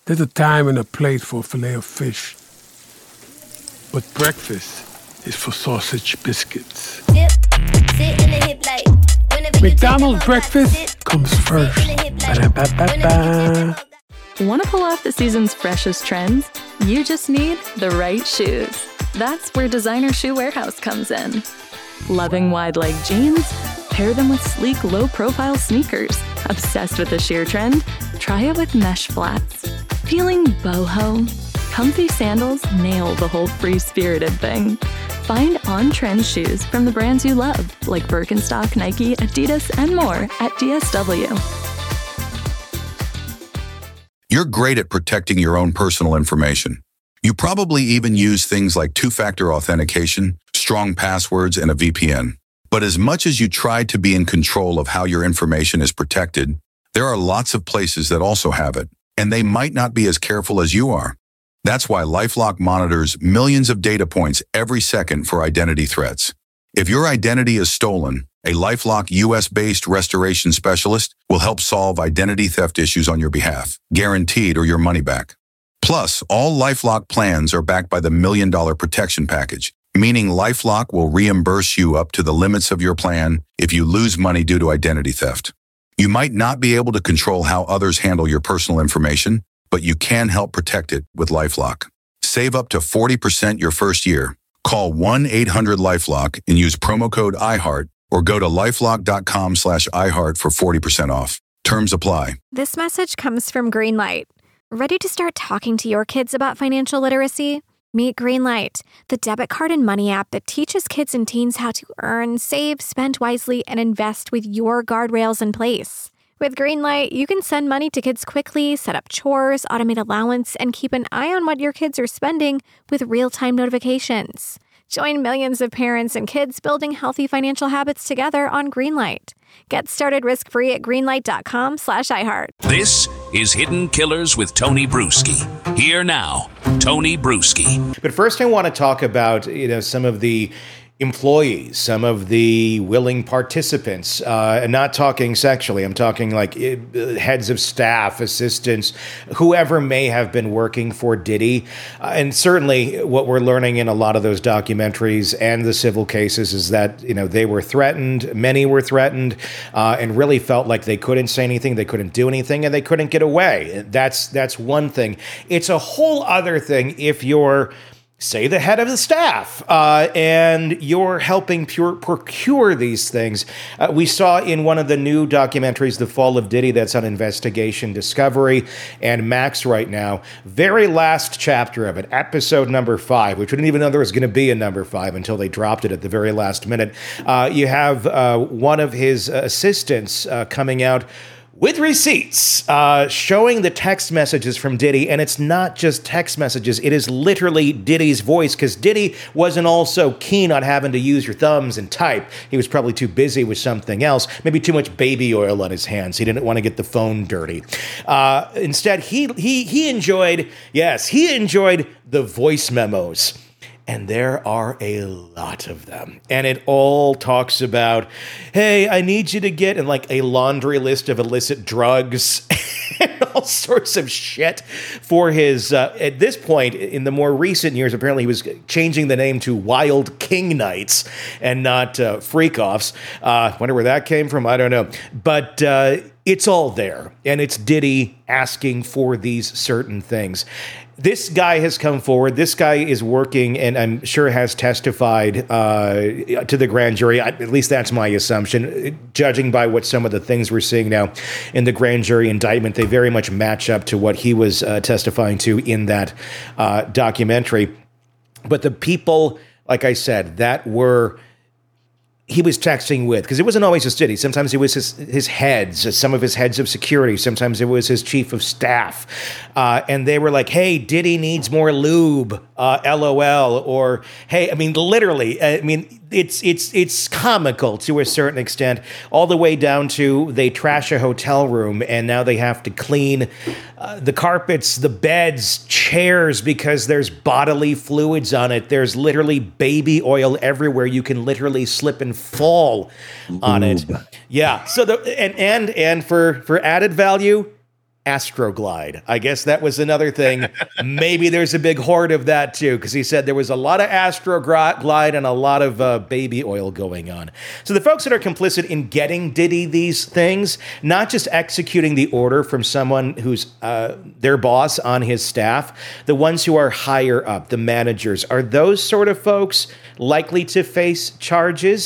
There's a time and a place for a fillet of fish. But breakfast is for sausage biscuits. McDonald's breakfast comes first. Ba-da-ba-ba-ba. Want to pull off the season's freshest trends? You just need the right shoes. That's where Designer Shoe Warehouse comes in. Loving wide leg jeans? Pair them with sleek, low-profile sneakers. Obsessed with the sheer trend? Try it with mesh flats. Feeling boho? Comfy sandals nail the whole free-spirited thing. Find on-trend shoes from the brands you love, like Birkenstock, Nike, Adidas, and more at DSW. You're great at protecting your own personal information. You probably even use things like two-factor authentication, strong passwords, and a VPN. But as much as you try to be in control of how your information is protected, there are lots of places that also have it, and they might not be as careful as you are. That's why LifeLock monitors millions of data points every second for identity threats. If your identity is stolen, a LifeLock US-based restoration specialist will help solve identity theft issues on your behalf, guaranteed or your money back. Plus, all LifeLock plans are backed by the $1 Million Protection Package, meaning LifeLock will reimburse you up to the limits of your plan if you lose money due to identity theft. You might not be able to control how others handle your personal information, but you can help protect it with LifeLock. Save up to 40% your first year. Call 1-800-LifeLock and use promo code iHeart or go to lifelock.com/iHeart for 40% off. Terms apply. This message comes from Greenlight. Ready to start talking to your kids about financial literacy? Meet Greenlight, the debit card and money app that teaches kids and teens how to earn, save, spend wisely, and invest with your guardrails in place. With Greenlight, you can send money to kids quickly, set up chores, automate allowance, and keep an eye on what your kids are spending with real-time notifications. Join millions of parents and kids building healthy financial habits together on Greenlight. Get started risk-free at greenlight.com/iHeart. This is Hidden Killers with Tony Bruschi. Here now, Tony Bruschi. But first I want to talk about, some of the employees, some of the willing participants, and not talking sexually. I'm talking like heads of staff, assistants, whoever may have been working for Diddy. And certainly what we're learning in a lot of those documentaries and the civil cases is that, they were threatened. Many were threatened and really felt like they couldn't say anything, they couldn't do anything, and they couldn't get away. That's one thing. It's a whole other thing if you're, say, the head of the staff, and you're helping procure these things. We saw in one of the new documentaries, The Fall of Diddy, that's on Investigation Discovery and Max right now, very last chapter of it, episode number 5, which we didn't even know there was going to be a number 5 until they dropped it at the very last minute. You have one of his assistants coming out with receipts, showing the text messages from Diddy, and it's not just text messages, it is literally Diddy's voice, because Diddy wasn't also keen on having to use your thumbs and type. He was probably too busy with something else, maybe too much baby oil on his hands. He didn't want to get the phone dirty. Instead, he enjoyed the voice memos. And there are a lot of them. And it all talks about, hey, I need you to get in like a laundry list of illicit drugs and all sorts of shit for his, at this point, in the more recent years, apparently he was changing the name to Wild King Nights and not Freak Offs. Wonder where that came from, I don't know. But it's all there. And it's Diddy asking for these certain things. This guy has come forward. This guy is working, and I'm sure has testified to the grand jury. At least that's my assumption. Judging by what some of the things we're seeing now in the grand jury indictment, they very much match up to what he was testifying to in that documentary. But the people, like I said, that were he was texting with, because it wasn't always just Diddy. Sometimes it was his heads, some of his heads of security. Sometimes it was his chief of staff. And they were like, hey, Diddy needs more lube, LOL. Or, hey, I mean, literally, it's comical to a certain extent, all the way down to they trash a hotel room and now they have to clean the carpets, the beds, chairs, because there's bodily fluids on it. There's literally baby oil everywhere. You can literally slip and fall on it. Yeah. So and for added value, Astroglide. I guess that was another thing. Maybe there's a big hoard of that too, because he said there was a lot of Astroglide and a lot of baby oil going on. So the folks that are complicit in getting Diddy these things, not just executing the order from someone who's their boss on his staff, the ones who are higher up, the managers, are those sort of folks likely to face charges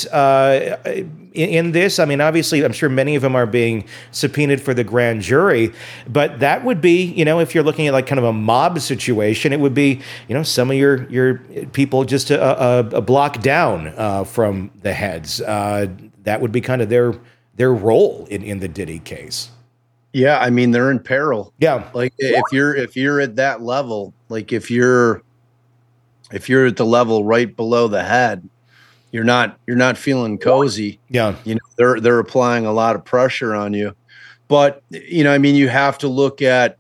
in this? I mean, obviously, I'm sure many of them are being subpoenaed for the grand jury, but that would be, if you're looking at like kind of a mob situation, it would be, some of your people just a block down from the heads. That would be kind of their role in the Diddy case. Yeah, I mean, they're in peril. Yeah, like if you're at that level, like if you're at the level right below the head, you're not feeling cozy. Yeah. They're applying a lot of pressure on you. But, I mean, you have to look at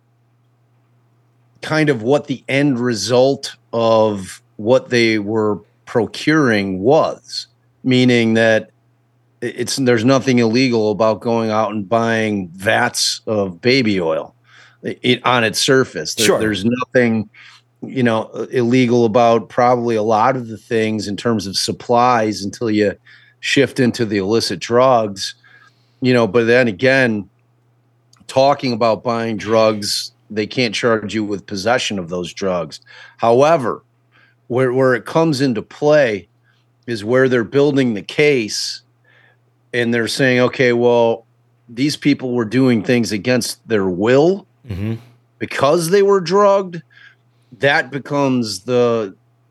kind of what the end result of what they were procuring was, meaning that there's nothing illegal about going out and buying vats of baby oil on its surface. Sure. There's nothing illegal about probably a lot of the things in terms of supplies until you shift into the illicit drugs, but then again, talking about buying drugs, they can't charge you with possession of those drugs. However, where it comes into play is where they're building the case and they're saying, okay, well, these people were doing things against their will because they were drugged. That becomes the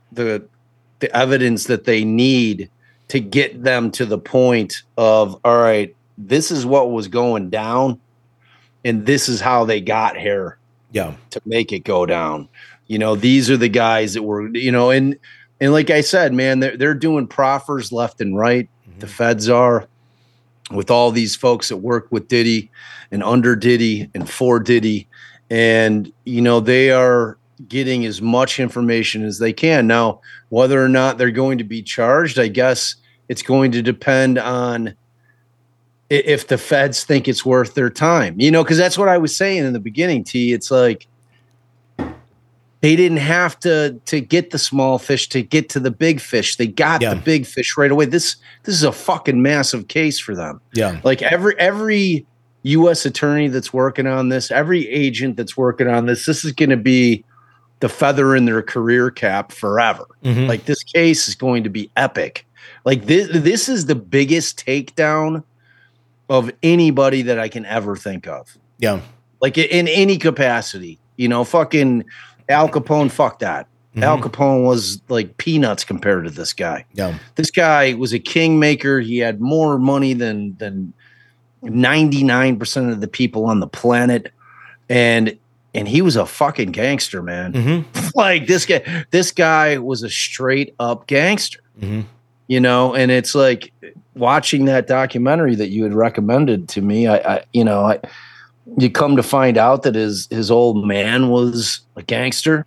evidence that they need to get them to the point of, all right, this is what was going down, and this is how they got here. Yeah, to make it go down. These are the guys that were, and like I said, man, they're doing proffers left and right. The feds are, with all these folks that work with Diddy and under Diddy and for Diddy, and they are getting as much information as they can. Now, whether or not they're going to be charged, I guess it's going to depend on if the feds think it's worth their time, because that's what I was saying in the beginning, T. It's like they didn't have to get the small fish to get to the big fish. They got the big fish right away. This is a fucking massive case for them. Yeah. Like every U.S. attorney that's working on this, every agent that's working on this is going to be the feather in their career cap forever. Like this case is going to be epic. Like this is the biggest takedown of anybody that I can ever think of. Yeah. Like in any capacity, fucking Al Capone, fuck that. Al Capone was like peanuts compared to this guy. Yeah. This guy was a kingmaker. He had more money than 99% of the people on the planet. And he was a fucking gangster, man. Like this guy was a straight up gangster, and it's like watching that documentary that you had recommended to me. You come to find out that his old man was a gangster,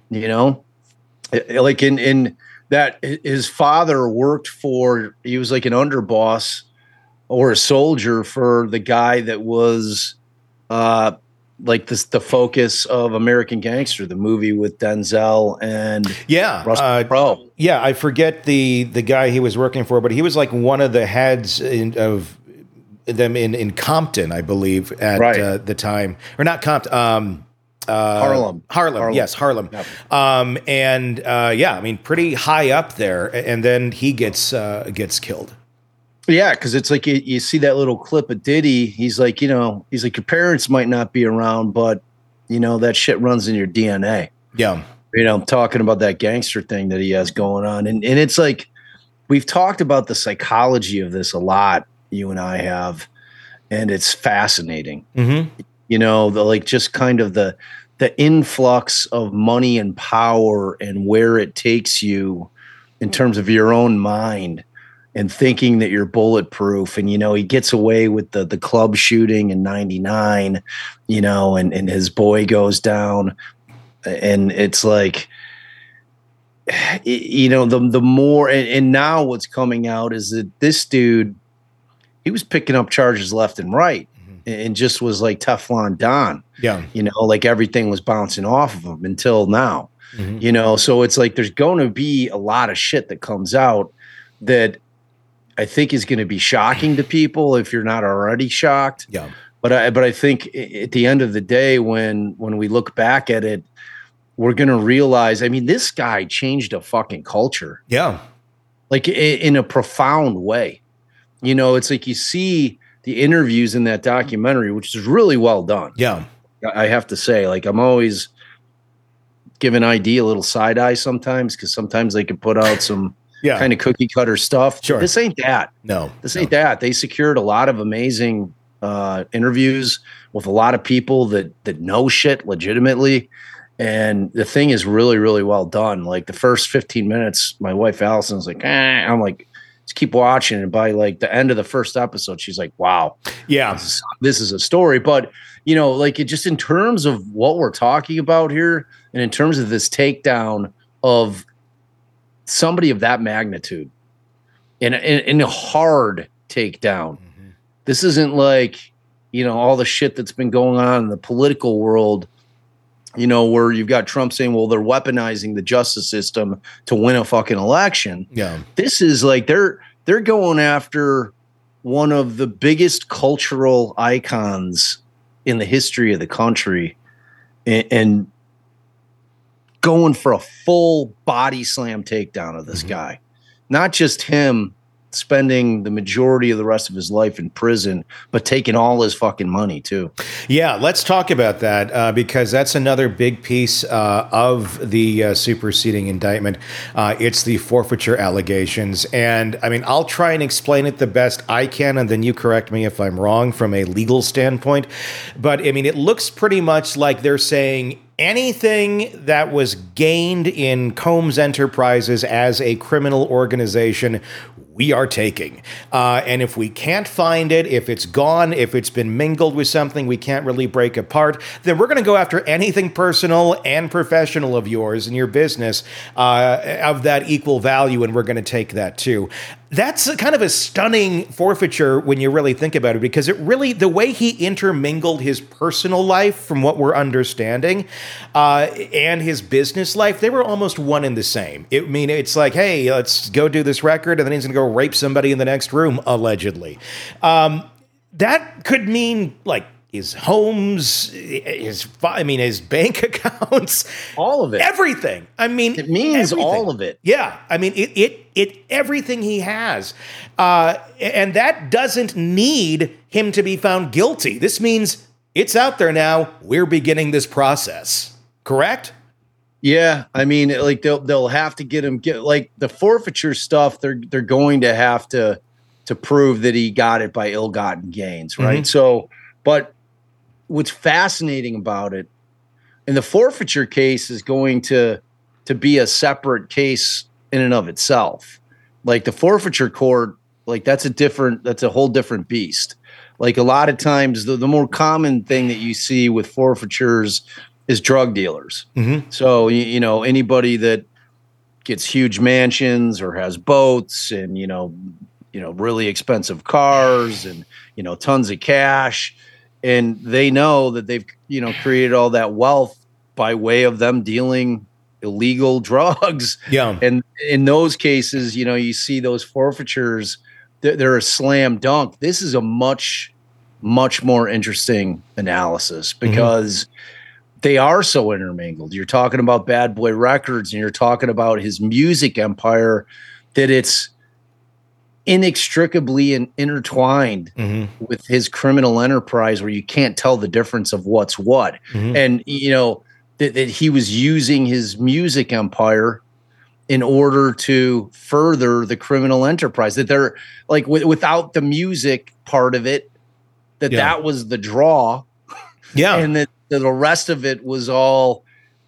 like in that his father worked for, he was like an underboss or a soldier for the guy that was, like the focus of American Gangster, the movie with Denzel and Russell Crowe. Yeah, I forget the guy he was working for, but he was like one of the heads of them in Compton, I believe, at the time, or not Compton. Harlem. Yes, Harlem. Yep. I mean, pretty high up there, and then he gets killed. Yeah, because it's like you see that little clip of Diddy. He's like, your parents might not be around, but that shit runs in your DNA. Yeah, talking about that gangster thing that he has going on, and it's like we've talked about the psychology of this a lot. You and I have, and it's fascinating. Just kind of the influx of money and power and where it takes you in terms of your own mind. And thinking that you're bulletproof, and he gets away with the club shooting in '99, and his boy goes down, and it's like, the more, and now what's coming out is that this dude, he was picking up charges left and right, and just was like Teflon Don. Yeah. You know, like everything was bouncing off of him until now. You know, so it's like there's going to be a lot of shit that comes out that I think is going to be shocking to people if you're not already shocked. Yeah. But I think at the end of the day, when we look back at it, we're going to realize, I mean, this guy changed a fucking culture. Yeah. Like in a profound way. You know, it's like you see the interviews in that documentary, which is really well done. Yeah. I have to say, like, I'm always giving ID a little side eye sometimes, because sometimes they can put out some kind of cookie cutter stuff. Sure. This ain't that. No. This ain't that. They secured a lot of amazing interviews with a lot of people that know shit legitimately. And the thing is really, really well done. Like the first 15 minutes, my wife Allison's like, I'm like, just keep watching. And by like the end of the first episode, she's like, wow, yeah, this is a story. But, you know, like it just in terms of what we're talking about here, and in terms of this takedown of somebody of that magnitude in a hard takedown, this isn't like, you know, all the shit that's been going on in the political world, you know, where you've got Trump saying, well, they're weaponizing the justice system to win a fucking election. Yeah. This is like they're going after one of the biggest cultural icons in the history of the country and going for a full body slam takedown of this guy. Not just him spending the majority of the rest of his life in prison, but taking all his fucking money too. Yeah, let's talk about that because that's another big piece of the superseding indictment. It's the forfeiture allegations. And I mean, I'll try and explain it the best I can, and then you correct me if I'm wrong from a legal standpoint. But I mean, it looks pretty much like they're saying anything that was gained in Combs Enterprises as a criminal organization, we are taking. And if we can't find it, if it's gone, if it's been mingled with something we can't really break apart, then we're going to go after anything personal and professional of yours and your business of that equal value, and we're going to take that too. That's kind of a stunning forfeiture when you really think about it, because it really, the way he intermingled his personal life, from what we're understanding, and his business life, they were almost one and the same. I mean, it's like, hey, let's go do this record, and then he's going to go rape somebody in the next room, allegedly. That could mean like his homes, his bank accounts, all of it, everything. I mean, it means everything. all of it. Yeah, I mean, it everything he has, and that doesn't need him to be found guilty. This means it's out there now. We're beginning this process. Correct? Yeah, I mean, like they'll have to get him like the forfeiture stuff. They're going to have to prove that he got it by ill-gotten gains, right? So, but what's fascinating about it, and the forfeiture case is going to be a separate case in and of itself. Like the forfeiture court, like that's a whole different beast. Like a lot of times, the more common thing that you see with forfeitures is drug dealers. So, you know, anybody that gets huge mansions or has boats and, you know, really expensive cars and, you know, tons of cash. And they know that they've, you know, created all that wealth by way of them dealing illegal drugs. Yeah. And in those cases, you know, you see those forfeitures, they're a slam dunk. This is a much, much more interesting analysis because they are so intermingled. You're talking about Bad Boy Records and you're talking about his music empire, that it's inextricably intertwined with his criminal enterprise, where you can't tell the difference of what's what. And, you know, that he was using his music empire in order to further the criminal enterprise, that they're like, without the music part of it, that was the draw. Yeah. And that the rest of it was all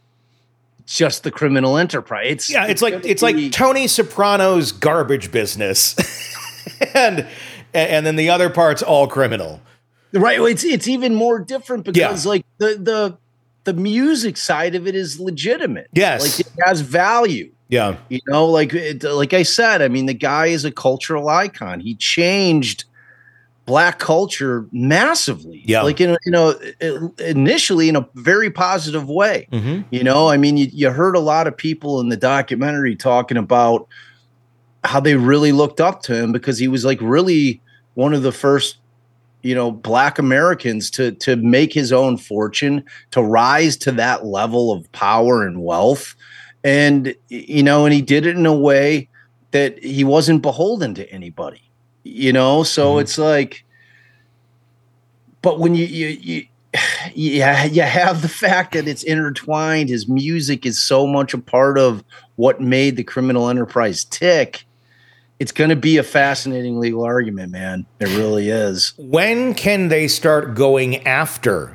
just the criminal enterprise. It's like Tony Soprano's garbage business. and then the other part's all criminal. Right. It's even more different because like the music side of it is legitimate. Yes. Like it has value. Yeah. You know, like I said, I mean, the guy is a cultural icon. He changed Black culture massively. Yeah. Like, initially in a very positive way. I mean, you heard a lot of people in the documentary talking about how they really looked up to him because he was like really one of the first, Black Americans to make his own fortune, to rise to that level of power and wealth. And, and he did it in a way that he wasn't beholden to anybody, so it's like, but when you have the fact that it's intertwined, his music is so much a part of what made the criminal enterprise tick. It's going to be a fascinating legal argument, man. It really is. When can they start going after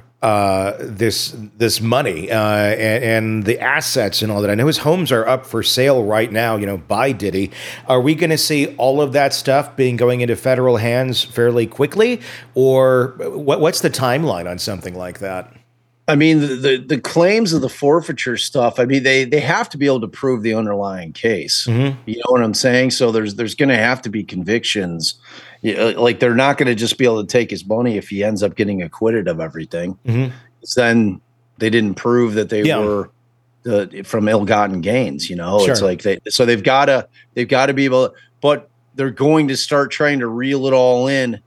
this money and the assets and all that? I know his homes are up for sale right now, by Diddy. Are we going to see all of that stuff going into federal hands fairly quickly? Or what's the timeline on something like that? I mean, the claims of the forfeiture stuff, I mean, they have to be able to prove the underlying case. You know what I'm saying? So there's going to have to be convictions. Like, they're not going to just be able to take his money if he ends up getting acquitted of everything. Then they didn't prove that they were from ill-gotten gains. Sure. It's like they've got to be able, but they're going to start trying to reel it all in,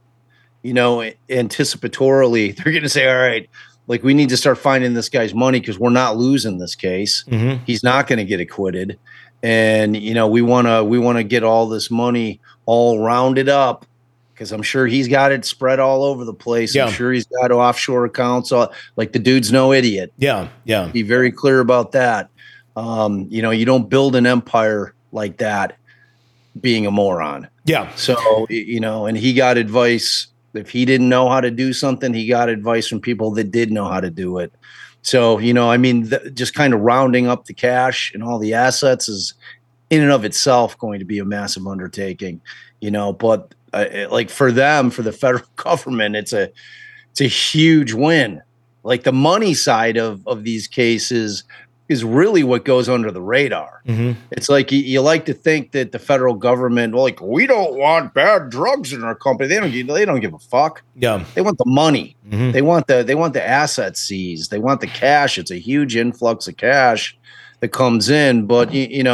anticipatorily. They're going to say, all right, like, we need to start finding this guy's money because we're not losing this case. He's not going to get acquitted. And, we want to get all this money all rounded up because I'm sure he's got it spread all over the place. I'm sure he's got offshore accounts. Like, the dude's no idiot. Yeah. Be very clear about that. You don't build an empire like that being a moron. Yeah. So, and he got advice. If he didn't know how to do something, he got advice from people that did know how to do it. So, just kind of rounding up the cash and all the assets is in and of itself going to be a massive undertaking, but like for the federal government, it's a huge win. Like, the money side of these cases is really what goes under the radar. It's like you like to think that the federal government, we don't want bad drugs in our company. They don't give a fuck. Yeah, they want the money. They want the assets seized. They want the cash. It's a huge influx of cash that comes in. But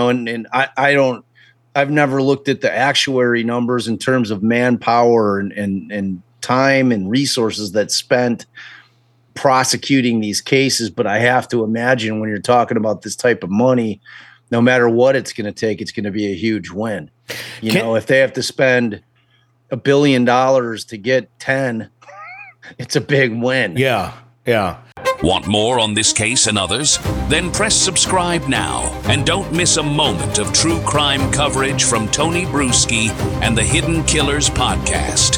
I've never looked at the actuary numbers in terms of manpower and time and resources that's spent prosecuting these cases, but I have to imagine when you're talking about this type of money, no matter what it's going to take, it's going to be a huge win. If they have to spend $1 billion to get 10, it's a big win. Yeah. Want more on this case and others? Then press subscribe now and don't miss a moment of true crime coverage from Tony Bruschi and the Hidden Killers podcast.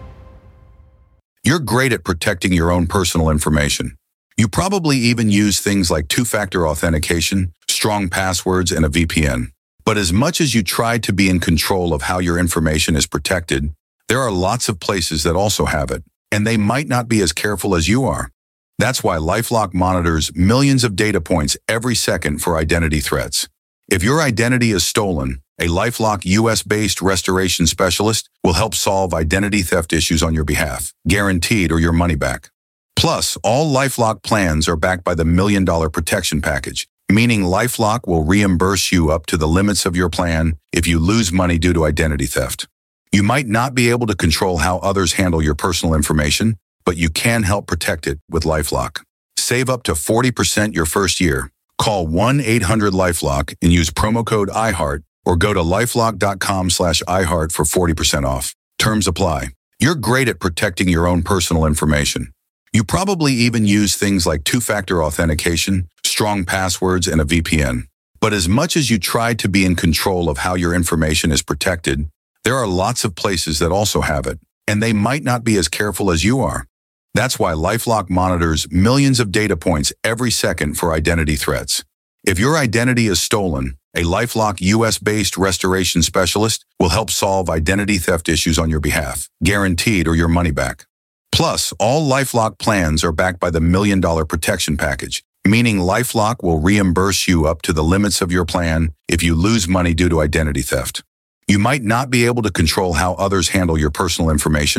You're great at protecting your own personal information. You probably even use things like two-factor authentication, strong passwords, and a VPN. But as much as you try to be in control of how your information is protected, there are lots of places that also have it, and they might not be as careful as you are. That's why LifeLock monitors millions of data points every second for identity threats. If your identity is stolen, a LifeLock US-based restoration specialist will help solve identity theft issues on your behalf, guaranteed or your money back. Plus, all LifeLock plans are backed by the $1 Million Protection Package, meaning LifeLock will reimburse you up to the limits of your plan if you lose money due to identity theft. You might not be able to control how others handle your personal information, but you can help protect it with LifeLock. Save up to 40% your first year. Call 1-800-LifeLock and use promo code iHeart or go to lifelock.com/iHeart for 40% off. Terms apply. You're great at protecting your own personal information. You probably even use things like two-factor authentication, strong passwords, and a VPN. But as much as you try to be in control of how your information is protected, there are lots of places that also have it, and they might not be as careful as you are. That's why LifeLock monitors millions of data points every second for identity threats. If your identity is stolen, a LifeLock US-based restoration specialist will help solve identity theft issues on your behalf, guaranteed or your money back. Plus, all LifeLock plans are backed by the $1 Million Protection Package, meaning LifeLock will reimburse you up to the limits of your plan if you lose money due to identity theft. You might not be able to control how others handle your personal information,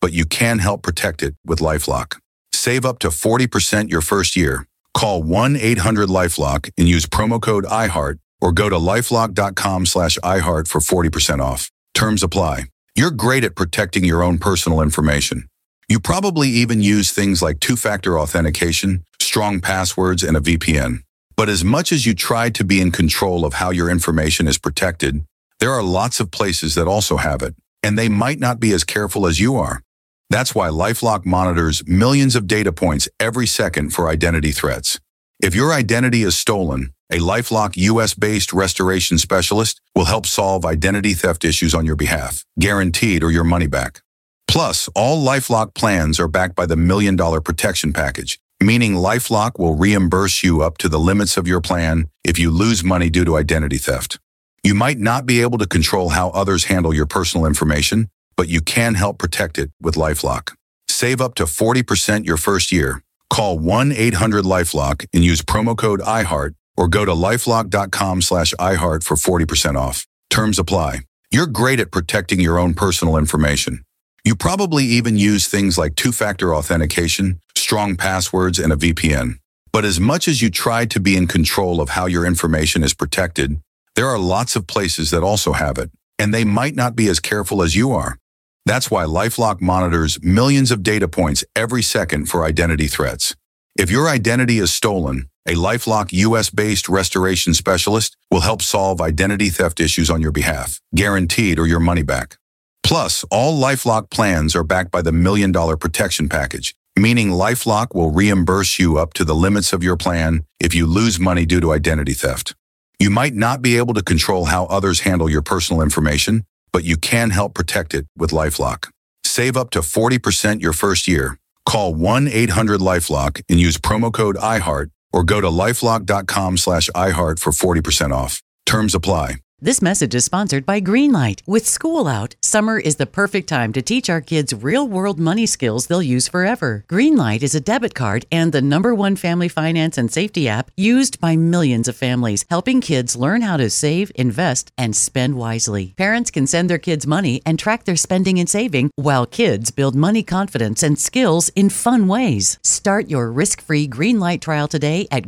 but you can help protect it with LifeLock. Save up to 40% your first year. Call 1-800-LifeLock and use promo code iHeart or go to lifelock.com/iHeart for 40% off. Terms apply. You're great at protecting your own personal information. You probably even use things like two-factor authentication, strong passwords, and a VPN. But as much as you try to be in control of how your information is protected, there are lots of places that also have it, and they might not be as careful as you are. That's why LifeLock monitors millions of data points every second for identity threats. If your identity is stolen, a LifeLock US-based restoration specialist will help solve identity theft issues on your behalf, guaranteed or your money back. Plus, all LifeLock plans are backed by the $1 Million Protection Package, meaning LifeLock will reimburse you up to the limits of your plan if you lose money due to identity theft. You might not be able to control how others handle your personal information, but you can help protect it with LifeLock. Save up to 40% your first year. Call 1-800-LifeLock and use promo code iHeart or go to lifelock.com/iHeart for 40% off. Terms apply. You're great at protecting your own personal information. You probably even use things like two-factor authentication, strong passwords, and a VPN. But as much as you try to be in control of how your information is protected, there are lots of places that also have it, and they might not be as careful as you are. That's why LifeLock monitors millions of data points every second for identity threats. If your identity is stolen, a LifeLock US-based restoration specialist will help solve identity theft issues on your behalf, guaranteed or your money back. Plus, all LifeLock plans are backed by the $1 Million Protection Package, meaning LifeLock will reimburse you up to the limits of your plan if you lose money due to identity theft. You might not be able to control how others handle your personal information, but you can help protect it with LifeLock. Save up to 40% your first year. Call 1-800-LifeLock and use promo code iHeart or go to lifelock.com/iHeart for 40% off. Terms apply. This message is sponsored by Greenlight. With school out, summer is the perfect time to teach our kids real-world money skills they'll use forever. Greenlight is a debit card and the #1 family finance and safety app used by millions of families, helping kids learn how to save, invest, and spend wisely. Parents can send their kids money and track their spending and saving, while kids build money confidence and skills in fun ways. Start your risk-free Greenlight trial today at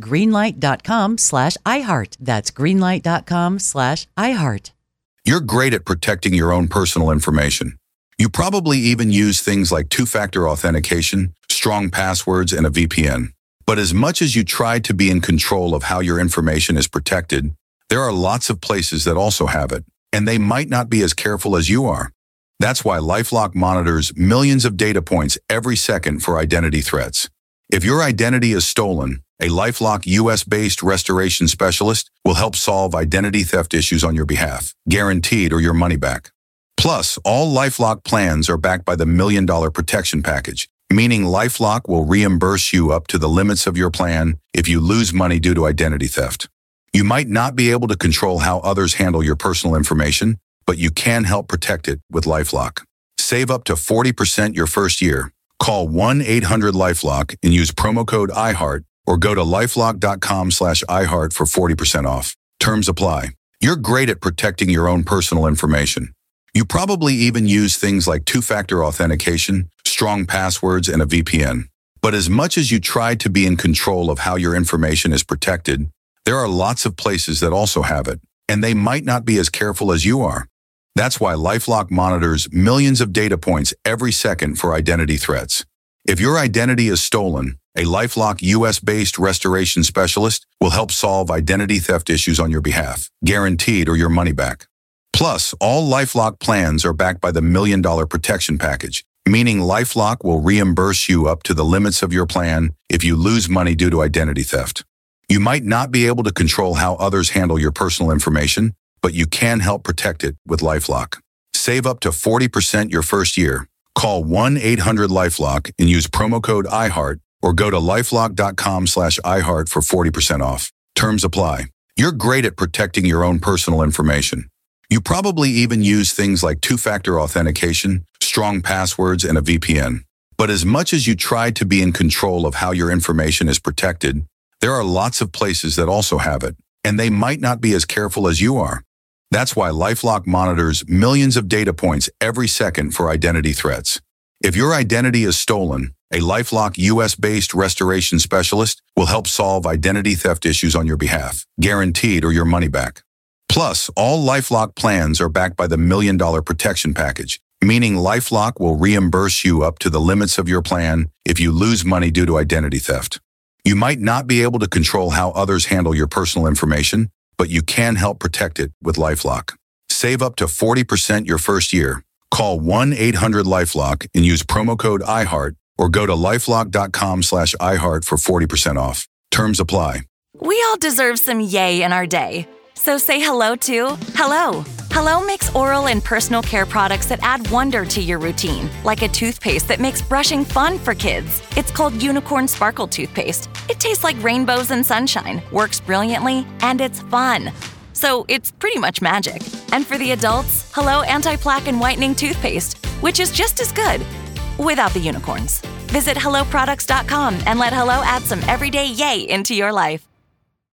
greenlight.com/iHeart. That's greenlight.com/iHeart. You're great at protecting your own personal information. You probably even use things like two-factor authentication, strong passwords, and a VPN. But as much as you try to be in control of how your information is protected, there are lots of places that also have it, and they might not be as careful as you are. That's why LifeLock monitors millions of data points every second for identity threats. If your identity is stolen, a LifeLock US-based restoration specialist will help solve identity theft issues on your behalf, guaranteed or your money back. Plus, all LifeLock plans are backed by the $1 Million Protection Package, meaning LifeLock will reimburse you up to the limits of your plan if you lose money due to identity theft. You might not be able to control how others handle your personal information, but you can help protect it with LifeLock. Save up to 40% your first year. Call 1-800-LifeLock and use promo code iHeart or go to lifelock.com/iHeart for 40% off. Terms apply. You're great at protecting your own personal information. You probably even use things like two-factor authentication, strong passwords, and a VPN. But as much as you try to be in control of how your information is protected, there are lots of places that also have it, and they might not be as careful as you are. That's why LifeLock monitors millions of data points every second for identity threats. If your identity is stolen, a LifeLock US-based restoration specialist will help solve identity theft issues on your behalf, guaranteed or your money back. Plus, all LifeLock plans are backed by the $1 Million Protection Package, meaning LifeLock will reimburse you up to the limits of your plan if you lose money due to identity theft. You might not be able to control how others handle your personal information, but you can help protect it with LifeLock. Save up to 40% your first year. Call 1-800-LifeLock and use promo code iHeart or go to lifelock.com/iHeart for 40% off. Terms apply. You're great at protecting your own personal information. You probably even use things like two-factor authentication, strong passwords, and a VPN. But as much as you try to be in control of how your information is protected, there are lots of places that also have it, and they might not be as careful as you are. That's why LifeLock monitors millions of data points every second for identity threats. If your identity is stolen, a LifeLock US-based restoration specialist will help solve identity theft issues on your behalf, guaranteed or your money back. Plus, all LifeLock plans are backed by the $1 Million Protection Package, meaning LifeLock will reimburse you up to the limits of your plan if you lose money due to identity theft. You might not be able to control how others handle your personal information, but you can help protect it with LifeLock. Save up to 40% your first year. Call 1-800-LifeLock and use promo code IHEART or go to lifelock.com/iHeart for 40% off. Terms apply. We all deserve some yay in our day. So say hello to Hello. Hello makes oral and personal care products that add wonder to your routine, like a toothpaste that makes brushing fun for kids. It's called Unicorn Sparkle Toothpaste. It tastes like rainbows and sunshine, works brilliantly, and it's fun. So it's pretty much magic. And for the adults, Hello Anti-Plaque and Whitening Toothpaste, which is just as good, without the unicorns. Visit HelloProducts.com and let Hello add some everyday yay into your life.